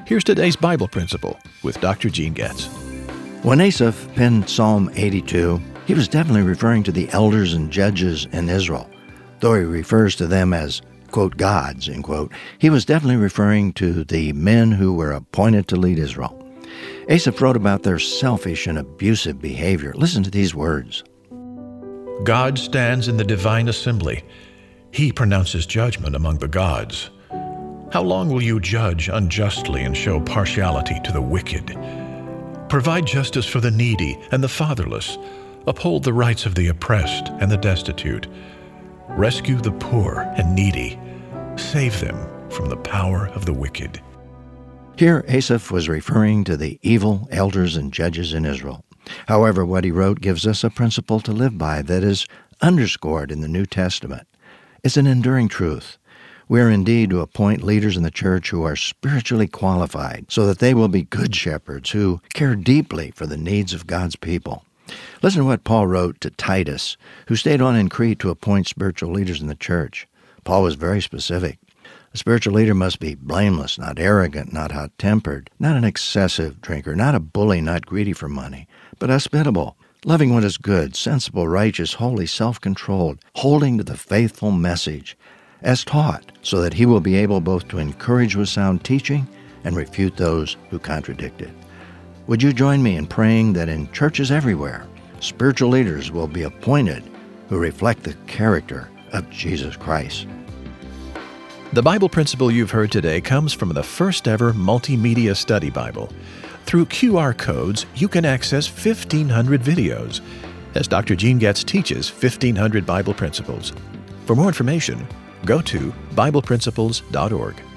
Here's today's Bible principle with Dr. Gene Getz. When Asaph penned Psalm 82, he was definitely referring to the elders and judges in Israel. Though he refers to them as, quote, gods, end quote, he was definitely referring to the men who were appointed to lead Israel. Asaph wrote about their selfish and abusive behavior. Listen to these words. God stands in the divine assembly. He pronounces judgment among the gods. How long will you judge unjustly and show partiality to the wicked? Provide justice for the needy and the fatherless. Uphold the rights of the oppressed and the destitute. Rescue the poor and needy. Save them from the power of the wicked. Here, Asaph was referring to the evil elders and judges in Israel. However, what he wrote gives us a principle to live by that is underscored in the New Testament. It's an enduring truth. We are indeed to appoint leaders in the church who are spiritually qualified so that they will be good shepherds who care deeply for the needs of God's people. Listen to what Paul wrote to Titus, who stayed on in Crete to appoint spiritual leaders in the church. Paul was very specific. A spiritual leader must be blameless, not arrogant, not hot-tempered, not an excessive drinker, not a bully, not greedy for money, but hospitable, loving what is good, sensible, righteous, holy, self-controlled, holding to the faithful message as taught, so that he will be able both to encourage with sound teaching and refute those who contradict it. Would you join me in praying that in churches everywhere, spiritual leaders will be appointed who reflect the character of Jesus Christ? The Bible principle you've heard today comes from the first ever multimedia study Bible. Through QR codes, you can access 1,500 videos as Dr. Gene Getz teaches 1,500 Bible principles. For more information, go to BiblePrinciples.org.